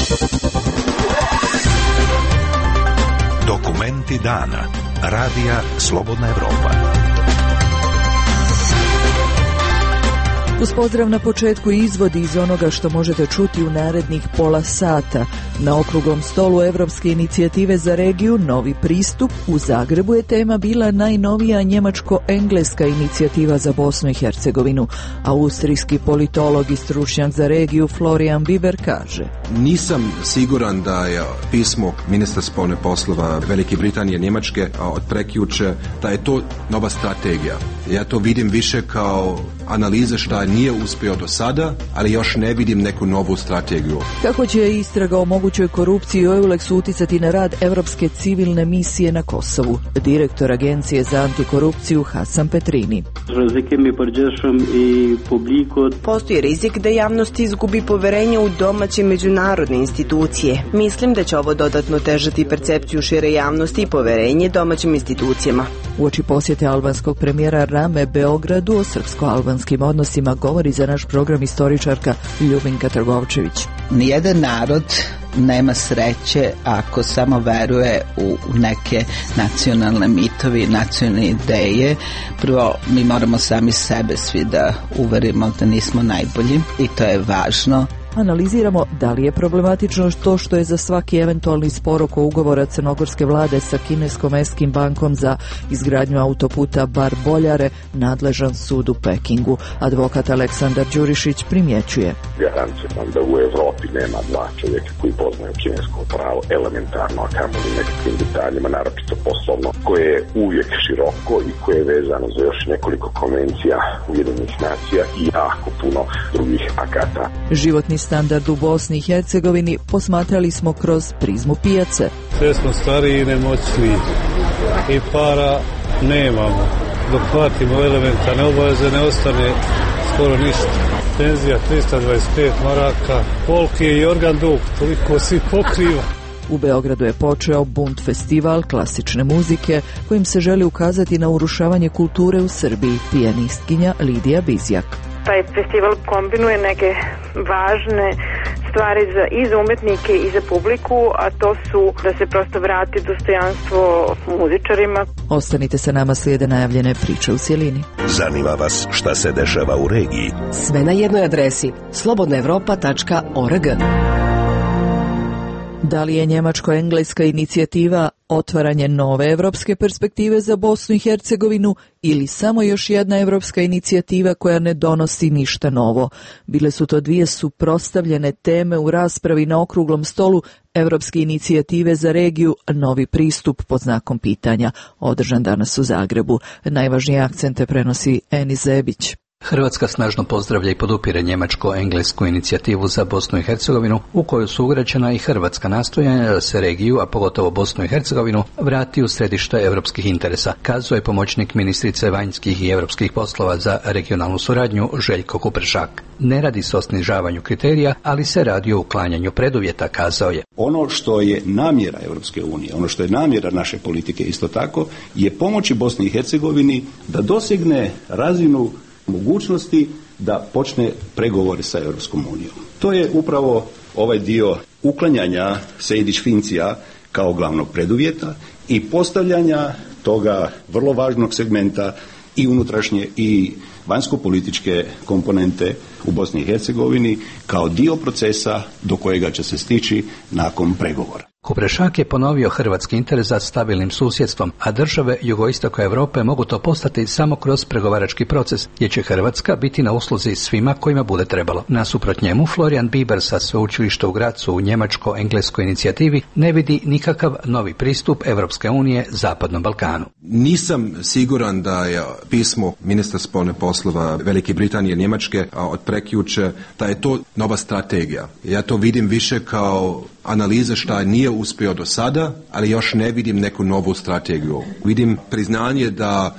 Dokumenti dana. Radija Slobodna Evropa. Uz pozdrav na početku izvodi iz onoga što možete čuti u narednih pola sata. Na okruglom stolu Evropske inicijative za regiju Novi pristup u Zagrebu je tema bila najnovija njemačko-engleska inicijativa za Bosnu i Hercegovinu. Austrijski politolog i stručnjak za regiju Florian Bieber kaže: Nisam siguran da je pismo ministra spoljnih poslova Velike Britanije, Njemačke od prekjuče, da je to nova strategija. Ja to vidim više kao analize šta nije uspio do sada, ali još ne vidim neku novu strategiju. Kako će istraga o mogućoj korupciji u EULEX-u uticati na rad Evropske civilne misije na Kosovu? Direktor Agencije za antikorupciju Hasan Petrini. Postoji rizik da javnost izgubi poverenje u domaće međunarodne institucije. Mislim da će ovo dodatno težati percepciju šire javnosti i poverenje domaćim institucijama. Uoči posjete albanskog premijera Rame Beogradu o srpsko-albanskim odnosima govori za naš program istoričarka Ljubinka Trgovčević. Nijedan narod nema sreće ako samo veruje u neke nacionalne mitovi, nacionalne ideje. Prvo, mi moramo sami sebe svi da uverimo da nismo najbolji i to je važno. Analiziramo da li je problematično to što je za svaki eventualni spor oko ugovora crnogorske vlade sa kineskom Eskim bankom za izgradnju autoputa Bar-Boljare nadležan sud u Pekingu. Advokat Aleksandar Đurišić primjećuje: Garantiram da u Evropi nema dva čovjeka koji poznaju kinesko pravo elementarno, a kamoli nekakvim detaljima, naročito poslovno, koje je uvijek široko i koje je vezano za još nekoliko konvencija Ujedinjenih nacija i jako puno drugih akata. Životni standard u Bosni i Hercegovini posmatrali smo kroz prizmu pijace. Sve smo stariji i nemoćniji i para nemamo. Dok platimo elementarne obaveze ne ostane skoro ništa. Penzija 325 maraka, polki i organ dug, toliko svi pokriva. U Beogradu je počeo Bunt festival klasične muzike kojim se želi ukazati na urušavanje kulture u Srbiji. Pijanistkinja Lidija Bizjak. Taj festival kombinuje neke važne stvari i za umetnike i za publiku, a to su da se prosto vrati dostojanstvo muzičarima. Ostanite sa nama, slijede najavljene priče u cjelini. Zanima vas šta se dešava u regiji? Sve na jednoj adresi: slobodnaevropa.org. Da li je njemačko-engleska inicijativa otvaranje nove evropske perspektive za Bosnu i Hercegovinu ili samo još jedna evropska inicijativa koja ne donosi ništa novo? Bile su to dvije suprotstavljene teme u raspravi na okruglom stolu Evropske inicijative za regiju Novi pristup pod znakom pitanja, održan danas u Zagrebu. Najvažnije akcente prenosi Eni Zebić. Hrvatska snažno pozdravlja i podupire njemačko-englesku inicijativu za Bosnu i Hercegovinu, u kojoj su ugrađena i hrvatska nastojanja da se regiju, a pogotovo Bosnu i Hercegovinu, vrati u središte europskih interesa, kazao je pomoćnik ministrice vanjskih i europskih poslova za regionalnu suradnju Željko Kuprešak. Ne radi se o snižavanju kriterija, ali se radi o uklanjanju preduvjeta, kazao je. Ono što je namjera Europske unije, ono što je namjera naše politike isto tako, je pomoći Bosni i Hercegovini da dosegne razinu mogućnosti da počne pregovore sa Europskom unijom. To je upravo ovaj dio uklanjanja Sejdić-Fincija kao glavnog preduvjeta i postavljanja toga vrlo važnog segmenta i unutrašnje i vanjsko-političke komponente u Bosni i Hercegovini kao dio procesa do kojega će se stići nakon pregovora. Kuprešak je ponovio hrvatski interes za stabilnim susjedstvom, a države jugoistoka Europe mogu to postati samo kroz pregovarački proces, gdje će Hrvatska biti na usluzi svima kojima bude trebalo. Nasuprot njemu, Florian Bieber sa sveučilišta u Gracu u njemačko-engleskoj inicijativi ne vidi nikakav novi pristup Evropske unije Zapadnom Balkanu. Nisam siguran da je pismo ministra spoljnih poslova Velike Britanije, Njemačke od prekjuče, da je to nova strategija. Ja to vidim više kao analize šta nije uspio do sada, ali još ne vidim neku novu strategiju. Vidim priznanje da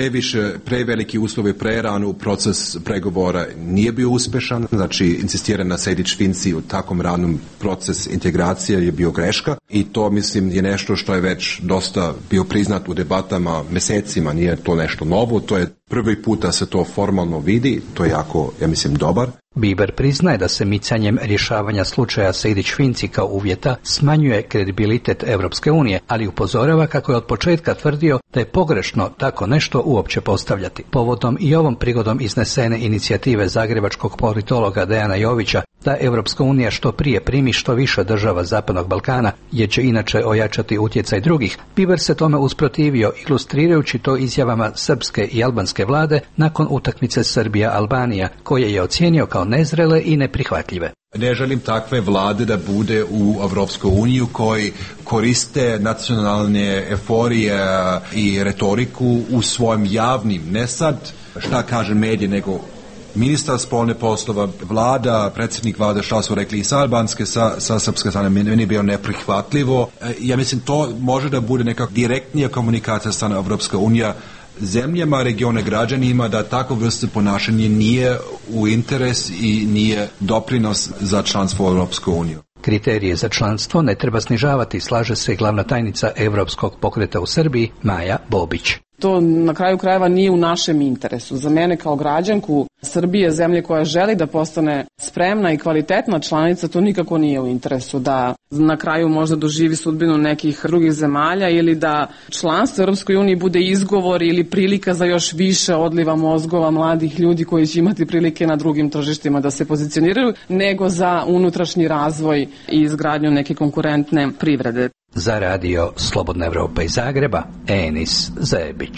preveliki uslovi prerano u proces pregovora nije bio uspješan, znači insistira na Sejdić-Finci u takvom ranom proces integracije je bio greška i to mislim je nešto što je već dosta bio priznat u debatama mjesecima, nije to nešto novo, to je prvi put da se to formalno vidi, to je jako, ja mislim, dobar. Bieber priznaje da se micanjem rješavanja slučaja Sejdić-Finci kao uvjeta smanjuje kredibilitet Europske unije, ali upozorava kako je od početka tvrdio da je pogrešno tako nešto uopće postavljati. Povodom i ovom prigodom iznesene inicijative zagrebačkog politologa Dejana Jovića da Europska unija što prije primi što više država Zapadnog Balkana, jer će inače ojačati utjecaj drugih, Bieber se tome usprotivio, ilustrirajući to izjavama srpske i albanske vlade nakon utakmice Srbija-Albanija, koje je ocijenio kao nezrele i neprihvatljive. Ne želim takve vlade da bude u Evropskoj uniji koji koriste nacionalne euforije i retoriku u svojim javnim, ne sad šta kaže medije, nego ministar spolne poslova, vlada, predsjednik vlade, šta su rekli i sa albanske, sa srpske strane, meni je bio neprihvatljivo. Ja mislim, to može da bude neka direktnija komunikacija strane Evropska unija zemljama, regione, građanima, da takvo vrste ponašanje nije u interes i nije doprinos za članstvo u Europsku uniju. Kriterije za članstvo ne treba snižavati, slaže se glavna tajnica Europskog pokreta u Srbiji, Maja Bobić. To na kraju krajeva nije u našem interesu. Za mene kao građanku Srbije, zemlje koja želi da postane spremna i kvalitetna članica, to nikako nije u interesu da na kraju možda doživi sudbinu nekih drugih zemalja ili da članstvo u Europskoj uniji bude izgovor ili prilika za još više odliva mozgova mladih ljudi koji će imati prilike na drugim tržištima da se pozicioniraju, nego za unutrašnji razvoj i izgradnju neke konkurentne privrede. Za radio Slobodna Evropa iz Zagreba, Enis Zebić.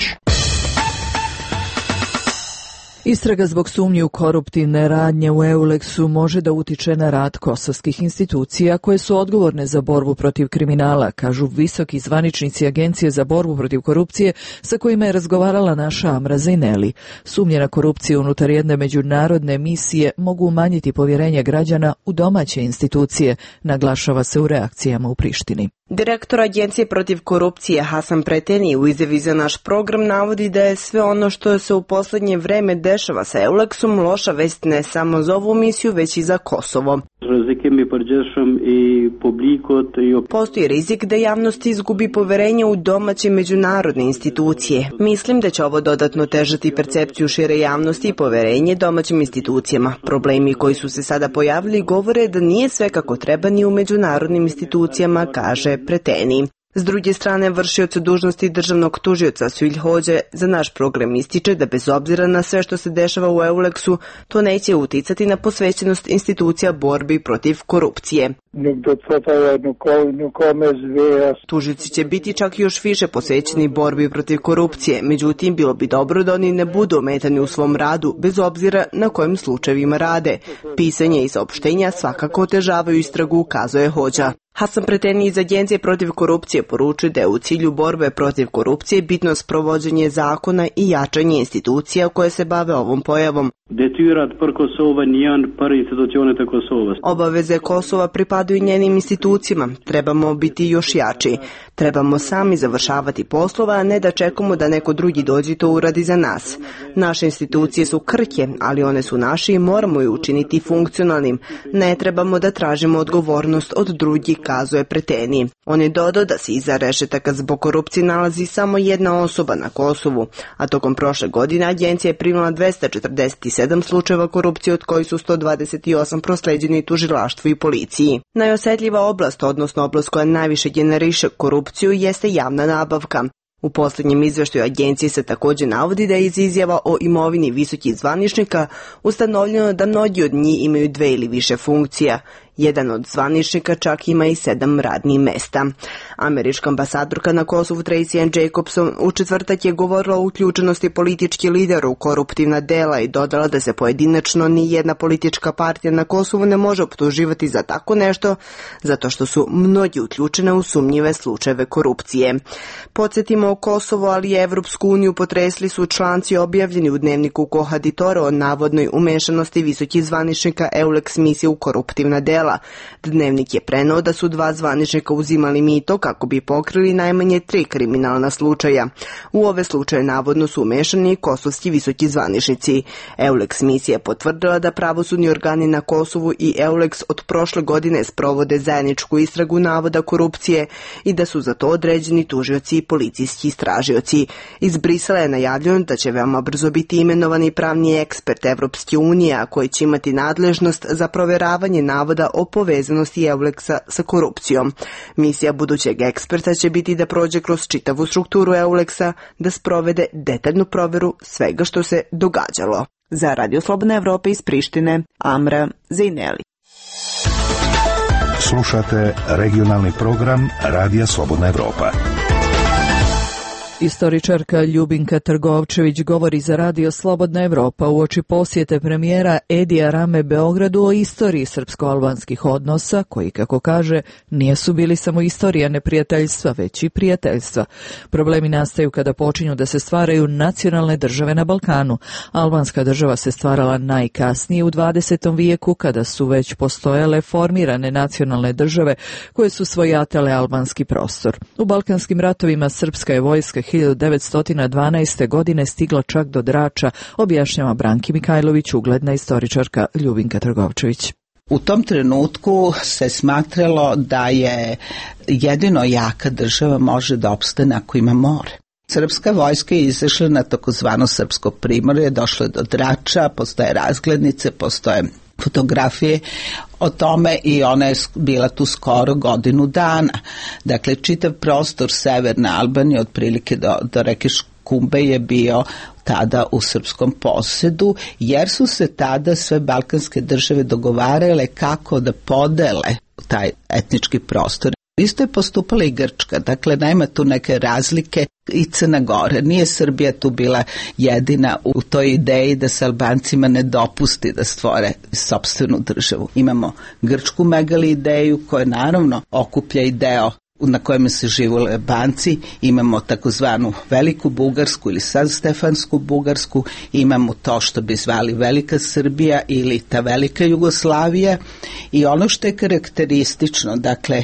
Istraga zbog sumnji u koruptivne radnje u Eulexu može da utiče na rad kosovskih institucija koje su odgovorne za borbu protiv kriminala, kažu visoki zvaničnici Agencije za borbu protiv korupcije sa kojima je razgovarala naša Amra Zajneli. Sumnje na korupciju unutar jedne međunarodne misije mogu umanjiti povjerenje građana u domaće institucije, naglašava se u reakcijama u Prištini. Direktor Agencije protiv korupcije Hasan Preteni u izjavi za naš program navodi da je sve ono što se u posljednje vreme dešava sa Eulexom loša vest ne samo za ovu misiju, već i za Kosovo. Postoji rizik da javnost izgubi poverenje u domaće međunarodne institucije. Mislim da će ovo dodatno težati percepciju šire javnosti i poverenje domaćim institucijama. Problemi koji su se sada pojavili govore da nije sve kako treba ni u međunarodnim institucijama, kaže Preteni. S druge strane, vršioc dužnosti državnog tužioca Sulj Hođe za naš program ističe da bez obzira na sve što se dešava u Eulexu, to neće uticati na posvećenost institucija borbi protiv korupcije. Tužioci će biti čak još više posvećeni borbi protiv korupcije, međutim bilo bi dobro da oni ne budu ometani u svom radu, bez obzira na kojim slučajevima rade. Pisanje i saopštenja svakako otežavaju istragu, ukazuje Hođa. Hasan Preteni iz Agencije protiv korupcije poručuje da je u cilju borbe protiv korupcije bitno sprovođenje zakona i jačanje institucija koje se bave ovom pojavom. Obaveze Kosova pripadaju njenim institucijama. Trebamo biti još jači. Trebamo sami završavati poslova, a ne da čekamo da neko drugi dođe to uradi za nas. Naše institucije su krhke, ali one su naše i moramo je učiniti funkcionalnim. Ne trebamo da tražimo odgovornost od drugih, kazuje Preteni. On je dodao da se iza rešetaka zbog korupcije nalazi samo jedna osoba na Kosovu, a tokom prošle godine agencija je primila 247 slučajeva korupcije, od kojih su 128 prosleđeni tužilaštvu i policiji. Najosetljiva oblast, odnosno oblast koja najviše generiše korupciju, jeste javna nabavka. U posljednjem izveštaju agencije se također navodi da je iz izjava o imovini visokih zvaničnika ustanovljeno da mnogi od njih imaju 2 ili više funkcija. Jedan od zvaničnika čak ima i 7 radnih mesta. Američka ambasadorka na Kosovu Tracy Ann Jacobson u četvrtak je govorila o uključenosti političkih lidera u koruptivna dela i dodala da se pojedinačno ni jedna politička partija na Kosovu ne može optuživati za tako nešto, zato što su mnogi uključene u sumnjive slučajeve korupcije. Podsjetimo, Kosovo, ali i Evropsku uniju potresli su članci objavljeni u dnevniku Kohaditore o navodnoj umešanosti visokih zvaničnika Eulex misije u koruptivna dela. Brisela. Dnevnik je preneo da su 2 zvaničnika uzimali mito kako bi pokrili najmanje 3 kriminalna slučaja. U ove slučaje navodno su umešani kosovski visoki zvaničnici. EULEX misija je potvrdila da pravosudni organi na Kosovu i EULEX od prošle godine sprovode zajedničku istragu navoda korupcije i da su za to određeni tužioci i policijski istražioci. Iz Brisela je najavljeno da će veoma brzo biti imenovani pravni ekspert Evropske unije, a koji će imati nadležnost za proveravanje navoda o povezanosti EULEX-a sa korupcijom. Misija budućeg eksperta će biti da prođe kroz čitavu strukturu EULEX-a, da sprovede detaljnu proveru svega što se događalo. Za Radio Slobodna Evropa iz Prištine, Amra Zejneli. Slušate regionalni program Radija Slobodna Evropa. Istoričarka Ljubinka Trgovčević govori za Radio Slobodna Evropa uoči posjete premijera Edija Rame Beogradu o istoriji srpsko-albanskih odnosa, koji, kako kaže, nisu bili samo istorija neprijateljstva, već i prijateljstva. Problemi nastaju kada počinju da se stvaraju nacionalne države na Balkanu. Albanska država se stvarala najkasnije u 20. vijeku, kada su već postojale formirane nacionalne države koje su svojatale albanski prostor. U Balkanskim ratovima srpska je vojska 1912. godine stigla čak do Drača, objašnjava Branki Mikajlović, ugledna istoričarka Ljubinka Trgovčević. U tom trenutku se smatralo da je jedino jaka država može da opstane ako ima more. Srpska vojska je izašla na takozvano srpsko primorje, došlo je do Drača, postoje razglednice, postoje fotografije o tome i ona je bila tu skoro godinu dana. Dakle, čitav prostor severne Albanije, otprilike do reke Škumbe, je bio tada u srpskom posedu, jer su se tada sve balkanske države dogovarale kako da podele taj etnički prostor. Isto je postupala i Grčka, dakle nema tu neke razlike, i Crna Gora. Nije Srbija tu bila jedina u toj ideji da se Albancima ne dopusti da stvore sopstvenu državu. Imamo grčku megali ideju koja naravno okuplja i deo na kojem se živjeli Albanci, imamo takozvanu Veliku Bugarsku ili sad Stefansku Bugarsku, imamo to što bi zvali Velika Srbija ili ta Velika Jugoslavija, i ono što je karakteristično, dakle,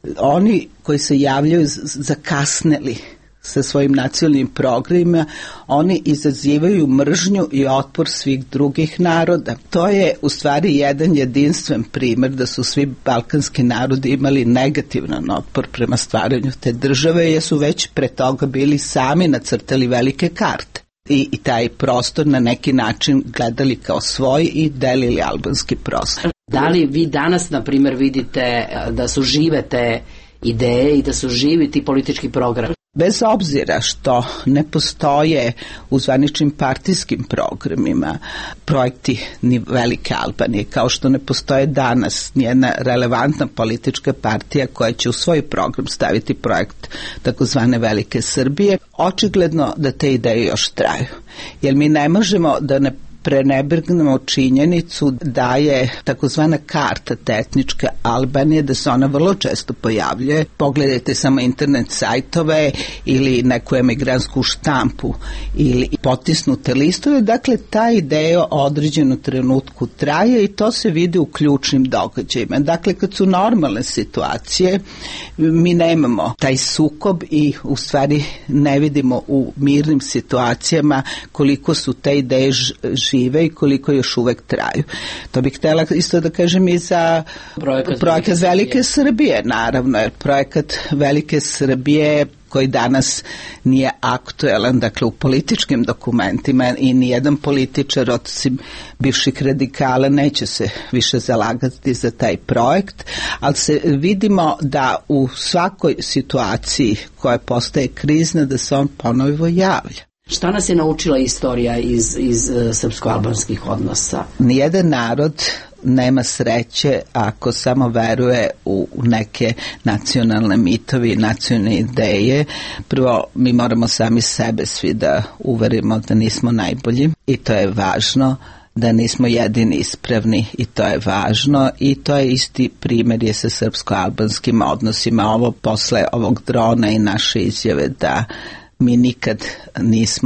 oni koji se javljaju zakasneli sa svojim nacionalnim programima, oni izazivaju mržnju i otpor svih drugih naroda. To je u stvari jedan jedinstven primjer da su svi balkanski narodi imali negativan otpor prema stvaranju te države, jer su već pre toga bili sami nacrtali velike karte i taj prostor na neki način gledali kao svoj i delili albanski prostor. Da li vi danas, na primjer, vidite da su žive te ideje i da su živi ti politički program? Bez obzira što ne postoje u zvaničnim partijskim programima projekti ni Velike Albanije, kao što ne postoje danas nijedna relevantna politička partija koja će u svoj program staviti projekt takozvane Velike Srbije, očigledno da te ideje još traju. Jer mi ne možemo da ne prenebrgnemo činjenicu da je takozvana karta te etničke Albanije, da se ona vrlo često pojavljuje. Pogledajte samo internet sajtove ili neku emigransku štampu ili potisnute listove. Dakle, ta ideja o određenom trenutku traje i to se vidi u ključnim događajima. Dakle, kad su normalne situacije, mi nemamo taj sukob i u stvari ne vidimo u mirnim situacijama koliko su te ideje žive i koliko još uvek traju. To bih htjela isto da kažem i za projekat Velike Srbije, naravno, jer projekat Velike Srbije koji danas nije aktuelan, dakle u političkim dokumentima, i nijedan političar osim bivših radikala neće se više zalagati za taj projekt, ali se vidimo da u svakoj situaciji koja postaje krizna da se on ponovo javlja. Šta nas je naučila istorija iz srpsko-albanskih odnosa? Nijedan narod nema sreće ako samo veruje u neke nacionalne mitovi i nacionalne ideje. Prvo, mi moramo sami sebe svi da uverimo da nismo najbolji i to je važno, da nismo jedini ispravni i to je važno, i to je isti primjer je sa srpsko-albanskim odnosima. Ovo posle ovog drona i naše izjave da mi nikad nismo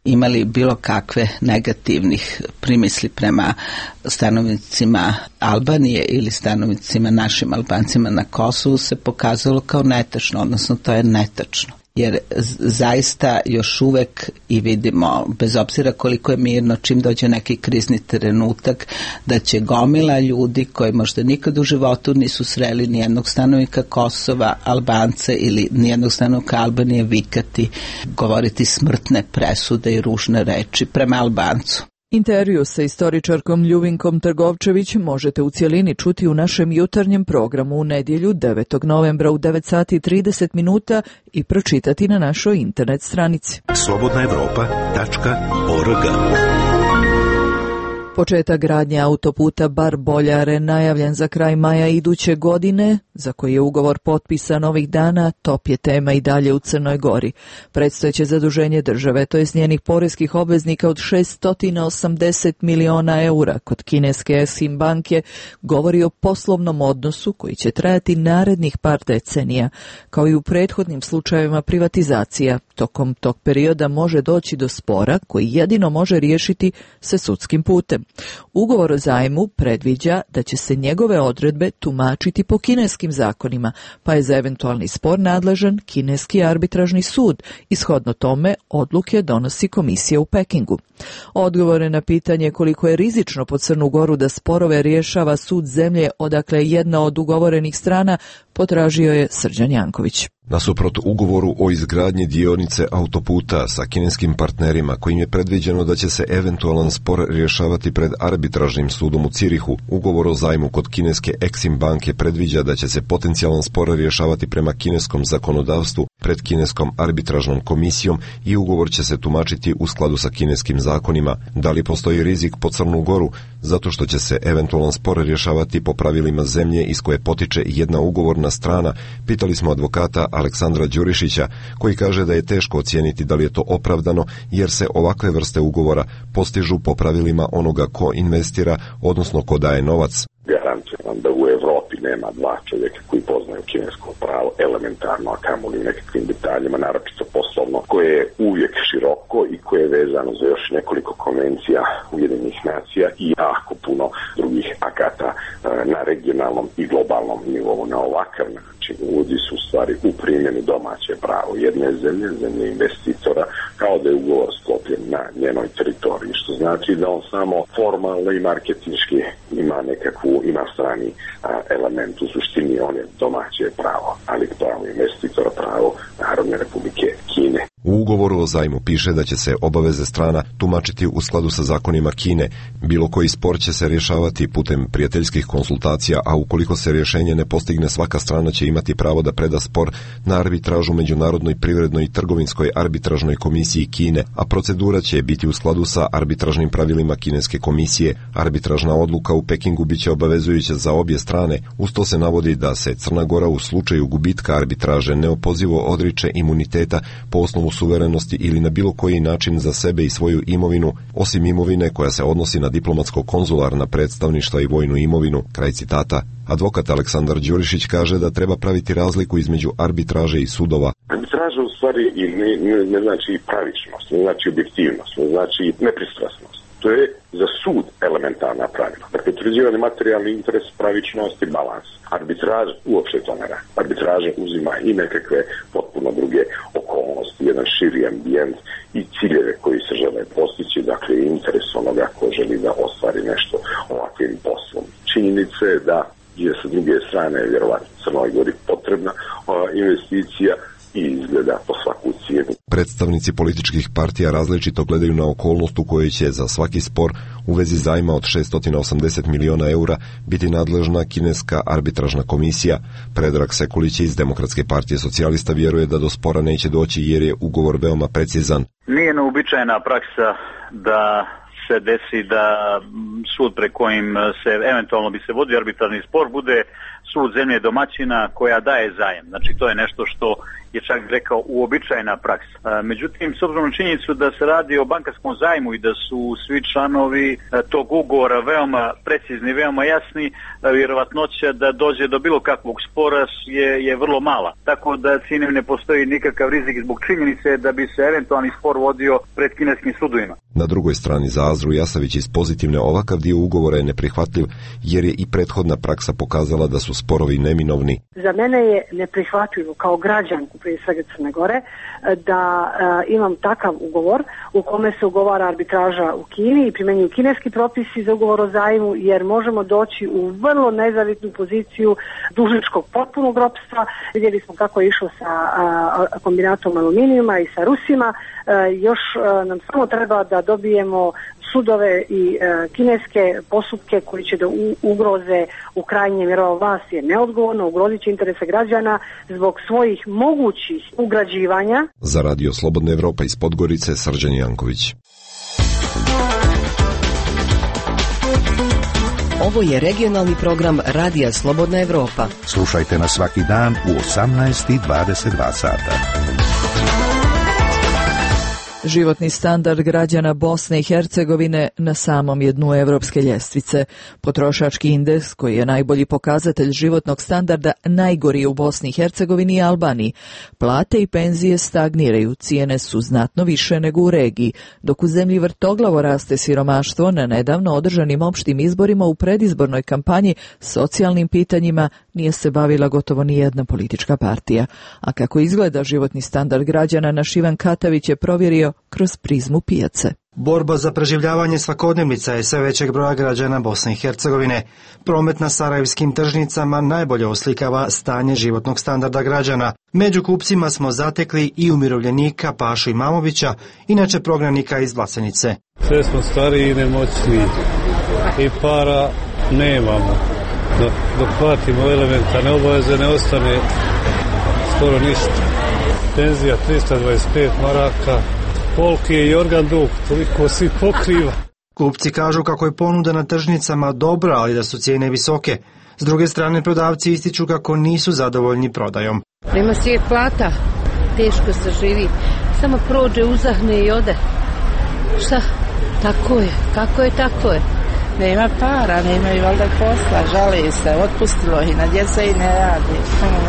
imali bilo kakve negativnih primisli prema stanovnicima Albanije ili stanovnicima našim Albancima na Kosovu se pokazalo kao netačno, odnosno to je netačno. Jer zaista još uvek i vidimo, bez obzira koliko je mirno, čim dođe neki krizni trenutak, da će gomila ljudi koji možda nikad u životu nisu sreli nijednog stanovnika Kosova, Albance ili nijednog stanovnika Albanije vikati, govoriti smrtne presude i ružne reči prema Albancu. Intervju sa istoričarkom Ljuvinkom Trgovčević možete u cjelini čuti u našem jutarnjem programu u nedjelju 9. novembra u 9 sati i 30 minuta i pročitati na našoj internet stranici. slobodnaevropa.org. Početak gradnje autoputa Bar-Boljare najavljen za kraj maja iduće godine, za koji je ugovor potpisan ovih dana, top je tema i dalje u Crnoj Gori. Predstojeće zaduženje države, to je njenih poreskih obveznika od 680 miliona eura kod kineske Exim banke, govori o poslovnom odnosu koji će trajati narednih par decenija. Kao i u prethodnim slučajevima privatizacija, tokom tog perioda može doći do spora koji jedino može riješiti se sudskim putem. Ugovor o zajmu predviđa da će se njegove odredbe tumačiti po kineskim zakonima, pa je za eventualni spor nadležan kineski arbitražni sud. Ishodno tome odluke donosi komisija u Pekingu. Odgovore na pitanje koliko je rizično po Crnu Goru da sporove rješava sud zemlje odakle jedna od ugovorenih strana potražio je Srđan Janković. Nasuprot ugovoru o izgradnji dionice autoputa sa kineskim partnerima kojim je predviđeno da će se eventualan spor rješavati pred arbitražnim sudom u Cirihu, ugovor o zajmu kod kineske Exim banke predviđa da će se potencijalan spor rješavati prema kineskom zakonodavstvu pred kineskom arbitražnom komisijom i ugovor će se tumačiti u skladu sa kineskim zakonima. Da li postoji rizik po Crnu Goru? Zato što će se eventualan spor rješavati po pravilima zemlje iz koje potiče jedna ugovorna strana, pitali smo advokata Aleksandra Đurišića, koji kaže da je teško ocijeniti da li je to opravdano, jer se ovakve vrste ugovora postižu po pravilima onoga ko investira, odnosno ko daje novac. Garantujem vam da u Evropi nema dva čovjeka koji poznaju kinesko pravo elementarno, a kamoli nekakvim detaljima, naročito poslovno, koje je uvijek široko i koje je vezano za još nekoliko konvencija Ujedinjenih nacija i jako puno drugih akata na regionalnom i globalnom nivou. Na ovakav način uvodi su u stvari u primjenu domaće pravo jedne zemlje, zemlje investitora, kao da je ugovor sklopljen na njenoj teritoriji, što znači da on samo formalno i marketinški ima strani element, u suštini on je domaće pravo, ali pravo investitora, pravo Narodne Republike Kine. U ugovoru o zajmu piše da će se obaveze strana tumačiti u skladu sa zakonima Kine. Bilo koji spor će se rješavati putem prijateljskih konsultacija, a ukoliko se rješenje ne postigne, svaka strana će imati pravo da preda spor na arbitražu Međunarodnoj privrednoj i trgovinskoj arbitražnoj komisiji Kine, a procedura će biti u skladu sa arbitražnim pravilima kineske komisije. Arbitražna odluka u Pekingu biće obavezujuća za obje strane. Uz to se navodi da se Crna Gora u slučaju gubitka arbitraže neopozivo odriče imuniteta po osnovu suverenosti ili na bilo koji način za sebe i svoju imovinu, osim imovine koja se odnosi na diplomatsko-konzularna predstavništva i vojnu imovinu. Kraj citata. Advokat Aleksandar Đurišić kaže da treba praviti razliku između arbitraže i sudova. Arbitraža u stvari ne znači pravičnost, ne znači objektivnost, ne znači nepristrasnost. To je za sud elementarna pravila. Dakle, utvrđivanje materijalni interes, pravičnost i balans. Arbitraž uopšte to ne radi. Arbitraža uzima i nekakve potpuno druge okolnosti, jedan širi ambijent i ciljeve koji se žele postići, dakle interes onoga ko želi da ostvari nešto ovakvim poslom. Činjenica je da je sa druge strane vjerovatno Crnoj Gori potrebna investicija i izgleda po svaku cijenu. Predstavnici političkih partija različito gledaju na okolnost u kojoj će za svaki spor u vezi zajma od 680 miliona eura biti nadležna kineska arbitražna komisija. Predrag Sekulić iz Demokratske partije socijalista vjeruje da do spora neće doći jer je ugovor veoma precizan. Nije neuobičajena praksa da se desi da sud pre kojim se eventualno bi se vodio arbitražni spor bude sud zemlje domaćina koja daje zajem. Znači to je nešto što je čak rekao uobičajena praksa. Međutim, s obzirom na činjenicu da se radi o bankarskom zajmu i da su svi članovi tog ugovora veoma precizni, veoma jasni, vjerovatnoća da dođe do bilo kakvog spora je vrlo mala. Tako da cijenim ne postoji nikakav rizik zbog činjenice da bi se eventualni spor vodio pred kineskim sudovima. Na drugoj strani za Azru Jasavić iz Pozitivne ovakav dio ugovora je neprihvatljiv jer je i prethodna praksa pokazala da su sporovi neminovni. Za mene je neprihvatljivo kao građanku prije svega Crne Gore da imam takav ugovor u kome se ugovara arbitraža u Kini i primjenjuju kineski propisi za ugovor o zajmu, jer možemo doći u vrlo nezavidnu poziciju dužničkog potpunog ropstva. Vidjeli smo kako je išlo sa kombinatom aluminijuma i sa Rusima. Još nam samo treba da dobijemo sudove i kineske postupke koji će da ugroze u krajnjem, jer ova vlast je neodgovorna, ugrozit će interese građana zbog svojih mogućih ugrađivanja. Za Radio Slobodna Evropa iz Podgorice, Srđan Janković. Ovo je regionalni program Radija Slobodna Evropa. Slušajte nas svaki dan u 18:22 sata. Životni standard građana Bosne i Hercegovine na samom je dnu evropske ljestvice. Potrošački indeks, koji je najbolji pokazatelj životnog standarda, najgori je u Bosni i Hercegovini i Albaniji. Plate i penzije stagniraju, cijene su znatno više nego u regiji, dok u zemlji vrtoglavo raste siromaštvo. Na nedavno održanim opštim izborima u predizbornoj kampanji socijalnim pitanjima nije se bavila gotovo ni jedna politička partija. A kako izgleda životni standard građana, naš Ivan Katavić je provjerio kroz prizmu pijace. Borba za preživljavanje svakodnevnica je sve većeg broja građana Bosne i Hercegovine. Promet na sarajevskim tržnicama najbolje oslikava stanje životnog standarda građana. Među kupcima smo zatekli i umirovljenika Pašu Imamovića, inače prognanika iz Vlasenice. Sve smo stariji i nemoćniji i para nemamo. Dok platimo elementarne obaveze ne ostane skoro ništa. Penzija 325 maraka, polki i organ dug, toliko svi pokriva. Kupci kažu kako je ponuda na tržnicama dobra, ali da su cijene visoke. S druge strane, prodavci ističu kako nisu zadovoljni prodajom. Nema svijet plata, teško se živi, samo prođe, uzahne i ode. Šta? Tako je, kako je, tako je. Nema para, nemaju valjda posla, žale se, otpustilo i na djeca i ne radi.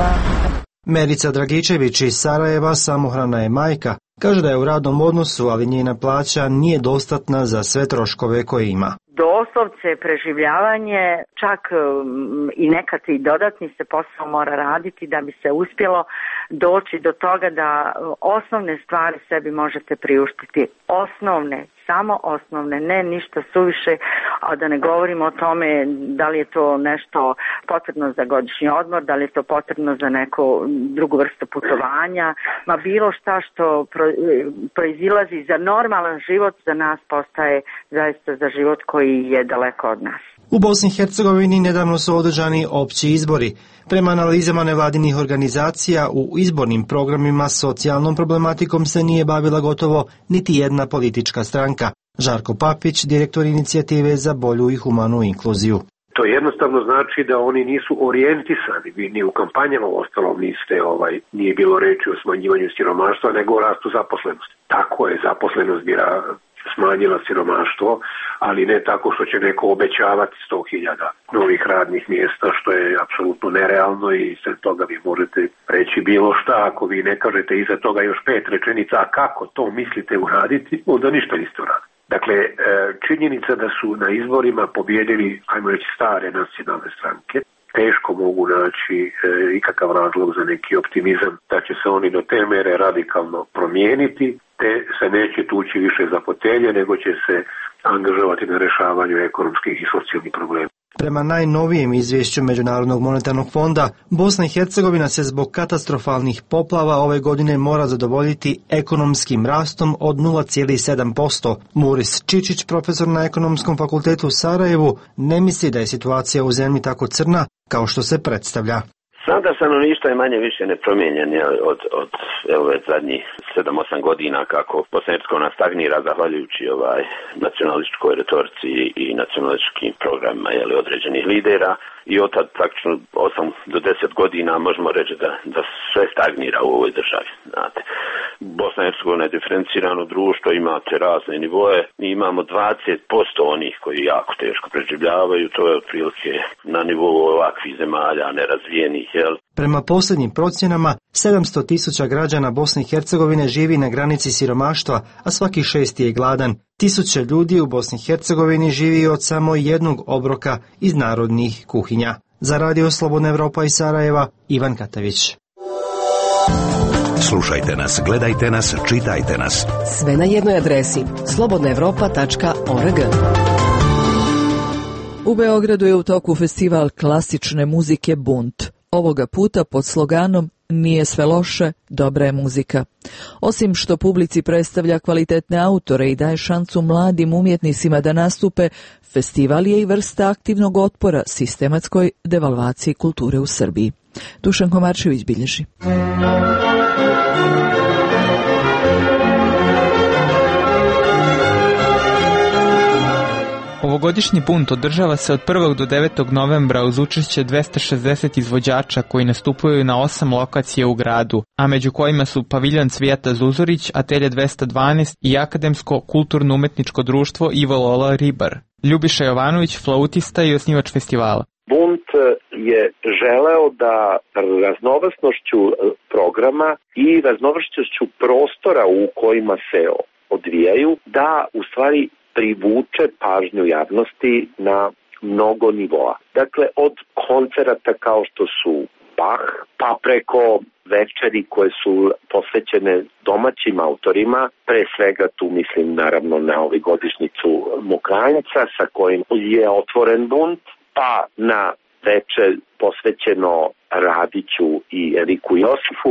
Merica Dragičević iz Sarajeva, samohrana je majka, kaže da je u radnom odnosu, ali njena plaća nije dostatna za sve troškove koje ima. Doslovce preživljavanje, čak i nekad i dodatni se posao mora raditi da bi se uspjelo doći do toga da osnovne stvari sebi možete priuštiti. Osnovne, samo osnovne, ne ništa suviše, a da ne govorimo o tome da li je to nešto potrebno za godišnji odmor, da li je to potrebno za neku drugu vrstu putovanja, ma bilo šta što proizilazi za normalan život za nas postaje zaista za život koji je daleko od nas. U Bosni i Hercegovini nedavno su održani opći izbori. Prema analizama nevladinih organizacija, u izbornim programima socijalnom problematikom se nije bavila gotovo niti jedna politička stranka. Žarko Papić, direktor inicijative za bolju i humanu inkluziju. To jednostavno znači da oni nisu orijentisani, vi ni u kampanjama ostalom nije bilo reči o smanjivanju siromaštva, nego o rastu zaposlenosti. Tako je, zaposlenost bi smanjila siromaštvo, ali ne tako što će neko obećavati 100.000 novih radnih mjesta, što je apsolutno nerealno i sve toga vi možete reći bilo šta. Ako vi ne kažete iza toga još 5 rečenica, a kako to mislite uraditi, onda ništa niste uradili. Dakle, činjenica da su na izborima pobijedili, ajmo reći, stare nacionalne stranke, teško mogu naći ikakav razlog za neki optimizam da će se oni do te mere radikalno promijeniti, te se neće tući više za fotelje, nego će se angažovati na rješavanju ekonomskih i socijalnih problema. Prema najnovijem izvješću Međunarodnog monetarnog fonda, Bosna i Hercegovina se zbog katastrofalnih poplava ove godine mora zadovoljiti ekonomskim rastom od 0,7%. Muris Čičić, profesor na Ekonomskom fakultetu u Sarajevu, ne misli da je situacija u zemlji tako crna kao što se predstavlja. Standard stanovništva je manje više nepromijenjen od ove zadnjih 7-8 godina kako Bosna i Hercegovina stagnira zahvaljujući nacionalističkoj retorici i nacionalističkim programima određenih lidera i od tad praktično 8 do 10 godina možemo reći da sve stagnira u ovoj državi. Znate. Bosna i Hercegovina je diferencirano društvo, imate razne nivoe i imamo 20% onih koji jako teško preživljavaju, to je otprilike na nivou ovakvih zemalja nerazvijenih. Prema posljednjim procjenama, 700.000 građana Bosne i Hercegovine živi na granici siromaštva, a svaki 6. je gladan. 1000 ljudi u Bosni i Hercegovini živi od samo jednog obroka iz narodnih kuhinja. Za Radio Slobodna Evropa iz Sarajeva, Ivan Katavić. Slušajte nas, gledajte nas, čitajte nas. Sve na jednoj adresi slobodnaevropa.org. U Beogradu je u toku festival klasične muzike Bunt. Ovoga puta pod sloganom Nije sve loše, dobra je muzika. Osim što publici predstavlja kvalitetne autore i daje šansu mladim umjetnicima da nastupe, festival je i vrsta aktivnog otpora sistematskoj devalvaciji kulture u Srbiji. Dušan Komarčević bilježi. Ovogodišnji Bunt održava se od 1. do 9. novembra uz učešće 260 izvođača koji nastupaju na 8 lokacija u gradu, a među kojima su Paviljon Cvijeta Zuzorić, Atelje 212 i Akademsko kulturno-umetničko društvo Ivo Lola Ribar. Ljubiša Jovanović, flautista i osnivač festivala. Bunt je želeo da raznovrsnošću programa i raznovrsnošću prostora u kojima se odvijaju, da u stvari privuče pažnju javnosti na mnogo nivoa. Dakle, od koncerata kao što su Bach, pa preko večeri koje su posvećene domaćim autorima, pre svega tu mislim naravno na ovogodišnjicu Mokranjca sa kojim je otvoren Bunt, pa na večer posvećeno Radiću i Eriku Josifu.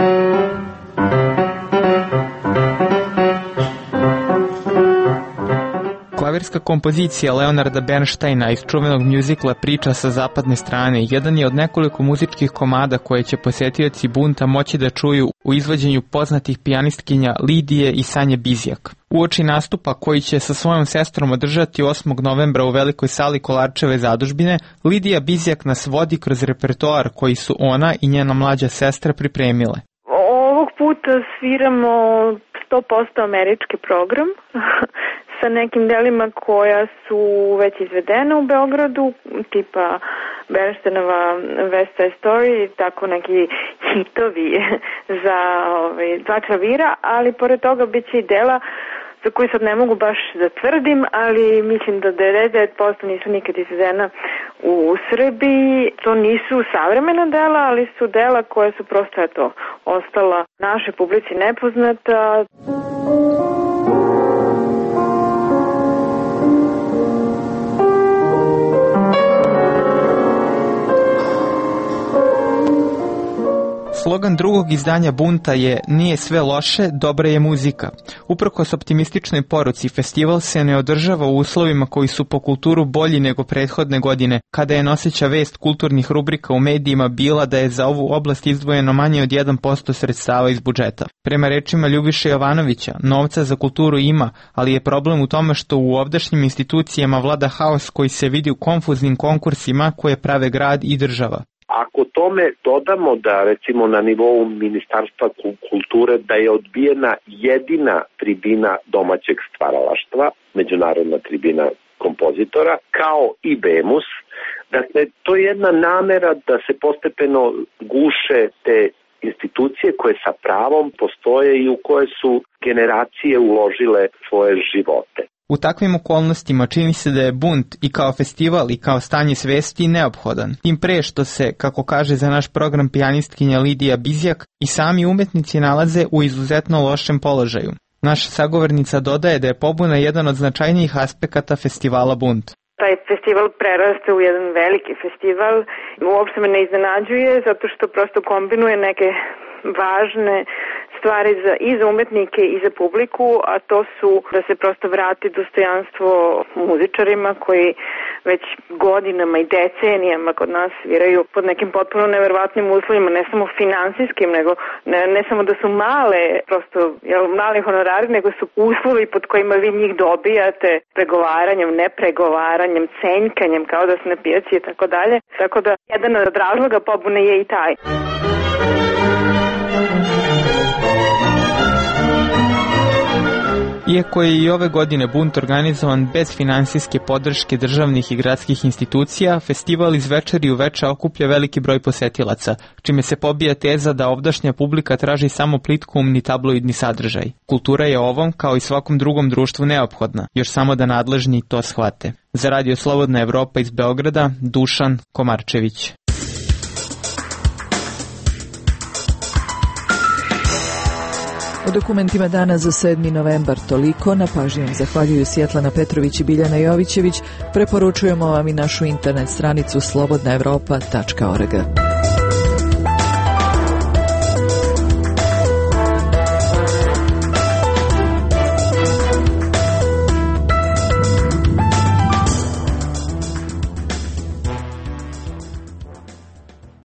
Klavirska kompozicija Leonarda Bernsteina iz čuvenog mjuzikla Priča sa zapadne strane jedan je od nekoliko muzičkih komada koje će posjetioci Bunta moći da čuju u izvođenju poznatih pijanistkinja Lidije i Sanje Bizjak. Uoči nastupa koji će sa svojom sestrom održati 8. novembra u velikoj sali Kolarčeve zadužbine, Lidija Bizjak nas vodi kroz repertoar koji su ona i njena mlađa sestra pripremile. Ovog puta sviramo 100% američki program sa nekim delima koja su već izvedena u Beogradu, tipa Bernsteinova West Side Story, tako neki hitovi za dva klavira, ali pored toga bit će i dela za koji sad ne mogu baš da tvrdim, ali mislim da 99% nisu nikad izvedena u Srbiji. To nisu savremena dela, ali su dela koje su prosto ostala našoj publici nepoznata. Slogan drugog izdanja Bunta je Nije sve loše, dobra je muzika. Uprkos optimističnoj poruci, festival se ne održava u uslovima koji su po kulturu bolji nego prethodne godine, kada je noseća vest kulturnih rubrika u medijima bila da je za ovu oblast izdvojeno manje od 1% sredstava iz budžeta. Prema rečima Ljubiše Jovanovića, novca za kulturu ima, ali je problem u tome što u ovdašnjim institucijama vlada haos koji se vidi u konfuznim konkursima koje prave grad i država. Ako tome dodamo da recimo na nivou Ministarstva kulture da je odbijena jedina tribina domaćeg stvaralaštva, međunarodna tribina kompozitora, kao i BEMUS, dakle to je jedna namera da se postepeno guše te institucije koje sa pravom postoje i u koje su generacije uložile svoje živote. U takvim okolnostima čini se da je Bunt i kao festival i kao stanje svesti neophodan. Tim pre što se, kako kaže za naš program pijanistkinja Lidija Bizjak, i sami umetnici nalaze u izuzetno lošem položaju. Naša sagovornica dodaje da je pobuna jedan od značajnijih aspekata festivala Bunt. Taj festival preraste u jedan veliki festival. Uopšte me ne iznenađuje zato što prosto kombinuje neke važne stvari i za umetnike i za publiku, a to su da se prosto vrati dostojanstvo muzičarima koji već godinama i decenijama kod nas sviraju pod nekim potpuno neverovatnim uslovima, ne samo finansijskim, nego ne samo da su mali honorari, nego su uslovi pod kojima vi njih dobijate pregovaranjem, nepregovaranjem, cenjkanjem kao da su na pijaci i tako dalje. Tako da jedan od razloga pobune je i taj. Iako je i ove godine bunt organizovan bez finansijske podrške državnih i gradskih institucija, festival iz večeri u veče okuplja veliki broj posetilaca, čime se pobija teza da ovdašnja publika traži samo plitkoumni tabloidni sadržaj. Kultura je ovom, kao i svakom drugom društvu, neophodna, još samo da nadležni to shvate. Za Radio Slobodna Evropa iz Beograda, Dušan Komarčević. U dokumentima dana za 7. novembar toliko. Na pažnjom zahvaljuju Svjetlana Petrović i Biljana Jovićević. Preporučujemo vam i našu internet stranicu slobodnaevropa.org.